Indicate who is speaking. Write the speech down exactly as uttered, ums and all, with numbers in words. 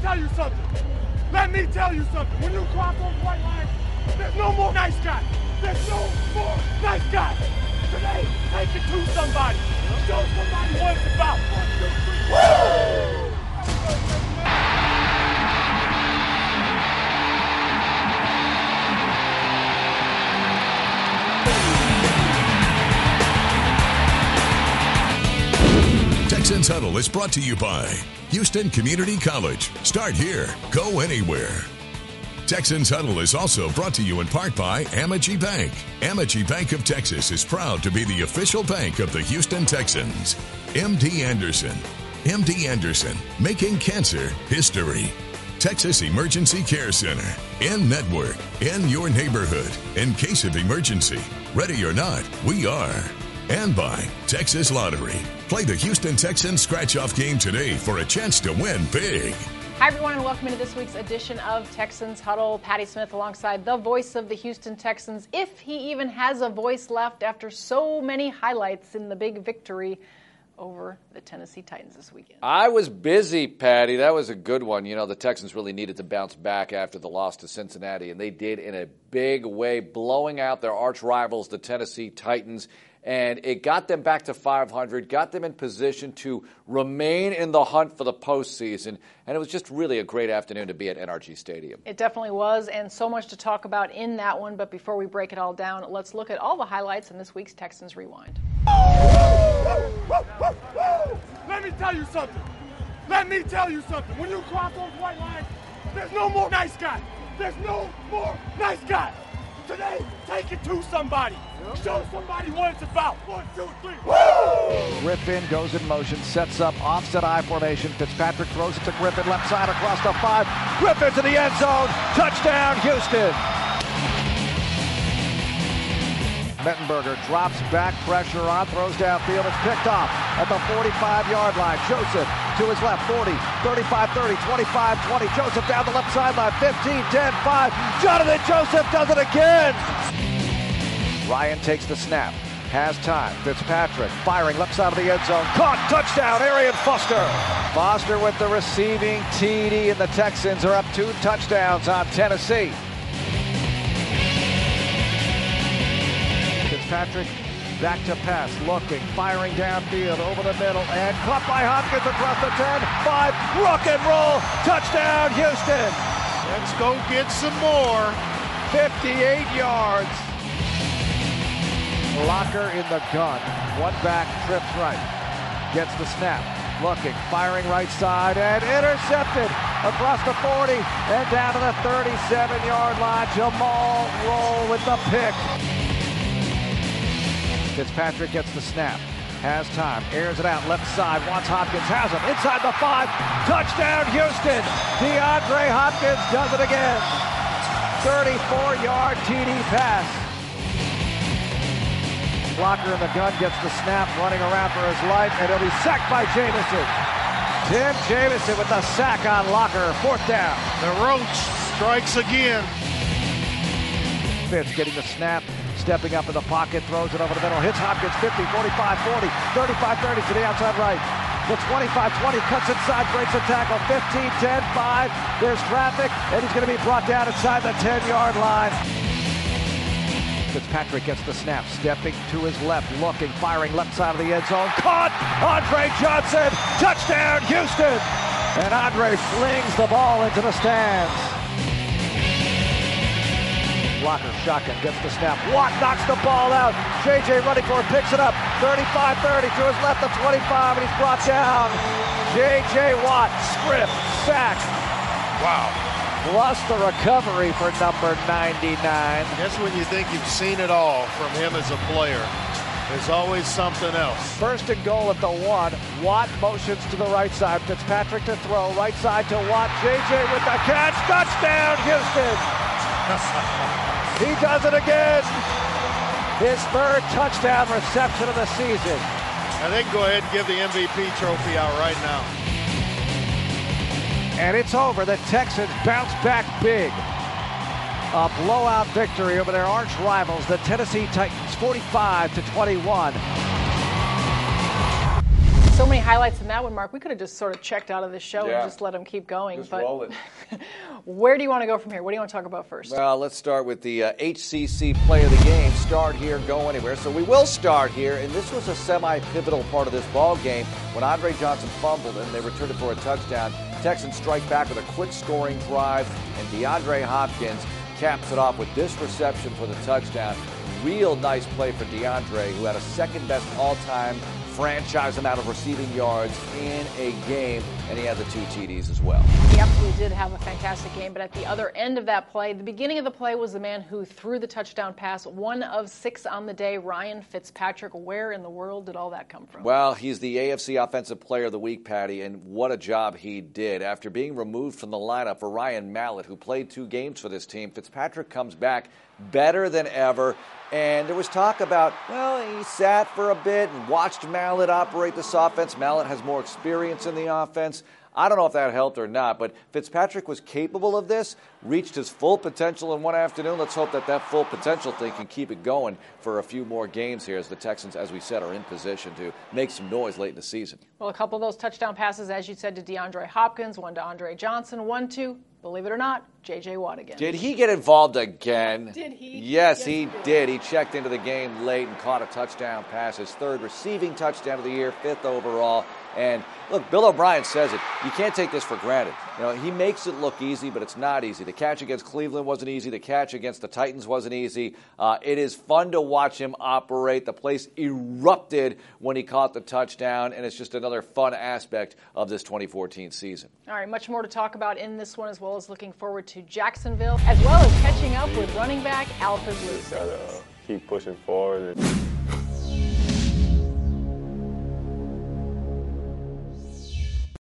Speaker 1: tell you something. Let me tell you something. When you cross those white lines, there's no more nice guys. There's no more nice guys. Today, take it to somebody. Show somebody what it's about. One, two, three. Woo!
Speaker 2: Texans Huddle is brought to you by Houston Community College. Start here, go anywhere. Texans Huddle is also brought to you in part by Amegy Bank. Amegy Bank of Texas is proud to be the official bank of the Houston Texans. M D Anderson. M D Anderson, making cancer history. Texas Emergency Care Center. In network, in your neighborhood, in case of emergency. Ready or not, we are. And by Texas Lottery. Play the Houston Texans scratch-off game today for a chance to win big.
Speaker 3: Hi, everyone, and welcome into this week's edition of Texans Huddle. Patty Smith alongside the voice of the Houston Texans, if he even has a voice left after so many highlights in the big victory over the Tennessee Titans this weekend.
Speaker 4: I was busy, Patty. That was a good one. You know, the Texans really needed to bounce back after the loss to Cincinnati, and they did in a big way, blowing out their arch rivals, the Tennessee Titans. And it got them back to five hundred, got them in position to remain in the hunt for the postseason. And it was just really a great afternoon to be at N R G Stadium.
Speaker 3: It definitely was, and so much to talk about in that one. But before we break it all down, let's look at all the highlights in this week's Texans Rewind.
Speaker 1: Let me tell you something. Let me tell you something. When you cross those white lines, there's no more nice guys. There's no more nice guys. Today, take it to somebody. Show somebody what it's about. One, two, three. Woo!
Speaker 5: Griffin goes in motion, sets up offset I formation. Fitzpatrick throws it to Griffin, left side across the five. Griffin to the end zone. Touchdown, Houston. Mettenberger drops back, pressure on, throws downfield. It's picked off at the forty-five-yard line. Joseph to his left, forty, thirty-five, thirty, twenty-five, twenty. Joseph down the left sideline, fifteen, ten, five. Jonathan Joseph does it again. Ryan takes the snap, has time. Fitzpatrick firing left side of the end zone. Caught, touchdown, Arian Foster. Foster with the receiving T D, and the Texans are up two touchdowns on Tennessee. Fitzpatrick back to pass, looking, firing downfield, over the middle, and caught by Hopkins across the ten, five, rock and roll, touchdown, Houston.
Speaker 6: Let's go get some more.
Speaker 5: fifty-eight yards. Locker in the gun, one back, trips right, gets the snap, looking, firing right side, and intercepted across the forty, and down to the thirty-seven-yard line. Jamal Roll with the pick. Fitzpatrick gets the snap, has time, airs it out left side, wants Hopkins, has him, inside the five, touchdown Houston! DeAndre Hopkins does it again. thirty-four-yard T D pass. Blocker in the gun gets the snap, running around for his life, and he'll be sacked by Jamison. Tim Jamison with the sack on Locker, fourth down.
Speaker 6: The Roach strikes again.
Speaker 5: Fitz getting the snap, stepping up in the pocket, throws it over the middle, hits Hopkins fifty, forty-five, forty, thirty-five, thirty to the outside right. The twenty-five twenty cuts inside, breaks a tackle, fifteen, ten, five. There's traffic, and he's going to be brought down inside the ten-yard line. Fitzpatrick gets the snap, stepping to his left, looking, firing left side of the end zone. Caught! Andre Johnson! Touchdown, Houston! And Andre flings the ball into the stands. Blocker, shotgun, gets the snap. Watt knocks the ball out. J J running for it, picks it up. thirty-five thirty to his left, the twenty-five, and he's brought down. J J Watt, strip, sack.
Speaker 6: Wow.
Speaker 5: Plus the recovery for number ninety-nine.
Speaker 6: That's when you think you've seen it all from him as a player. There's always something else.
Speaker 5: First and goal at the one. Watt motions to the right side. Fitzpatrick to throw. Right side to Watt. J J with the catch. Touchdown, Houston. He does it again. His third touchdown reception of the season.
Speaker 6: I think go ahead and give the M V P trophy out right now.
Speaker 5: And it's over. The Texans bounce back big. A blowout victory over their arch rivals, the Tennessee Titans, forty-five to twenty-one.
Speaker 3: So many highlights in that one, Mark. We could have just sort of checked out of this show
Speaker 4: Yeah.
Speaker 3: and just let him keep going.
Speaker 4: Just
Speaker 3: but
Speaker 4: roll it.
Speaker 3: Where do you want to go from here? What do you want to talk about first?
Speaker 4: Well, let's start with the uh, H C C play of the game. Start here, go anywhere. So we will start here, and this was a semi-pivotal part of this ball game when Andre Johnson fumbled and they returned it for a touchdown. Texans strike back with a quick scoring drive, and DeAndre Hopkins caps it off with this reception for the touchdown. Real nice play for DeAndre, who had a second-best all-time franchise amount of receiving yards in a game, and he had the two T Ds as well.
Speaker 3: He absolutely did have a fantastic game, but at the other end of that play, the beginning of the play was the man who threw the touchdown pass, one of six on the day, Ryan Fitzpatrick. Where in the world did all that come from?
Speaker 4: Well, he's the A F C Offensive Player of the Week, Patty, and what a job he did. After being removed from the lineup for Ryan Mallett, who played two games for this team, Fitzpatrick comes back better than ever. And there was talk about, well, he sat for a bit and watched Mallett operate this offense. Mallett has more experience in the offense. I don't know if that helped or not, but Fitzpatrick was capable of this, reached his full potential in one afternoon. Let's hope that that full potential thing can keep it going for a few more games here as the Texans, as we said, are in position to make some noise late in the season.
Speaker 3: Well, a couple of those touchdown passes, as you said, to DeAndre Hopkins, one to Andre Johnson, one to, believe it or not, J J Watt again.
Speaker 4: Did he get involved again?
Speaker 3: Did he?
Speaker 4: Yes,
Speaker 3: Yes,
Speaker 4: he
Speaker 3: he
Speaker 4: did.
Speaker 3: did.
Speaker 4: He checked into the game late and caught a touchdown pass, his third receiving touchdown of the year, fifth overall. And look, Bill O'Brien says it. You can't take this for granted. You know, he makes it look easy, but it's not easy. The catch against Cleveland wasn't easy. The catch against the Titans wasn't easy. Uh, it is fun to watch him operate. The place erupted when he caught the touchdown, and it's just another fun aspect of this twenty fourteen season.
Speaker 3: All right, much more to talk about in this one, as well as looking forward to Jacksonville, as well as catching up with running back Alfred Lewis.
Speaker 7: Gotta keep pushing forward. And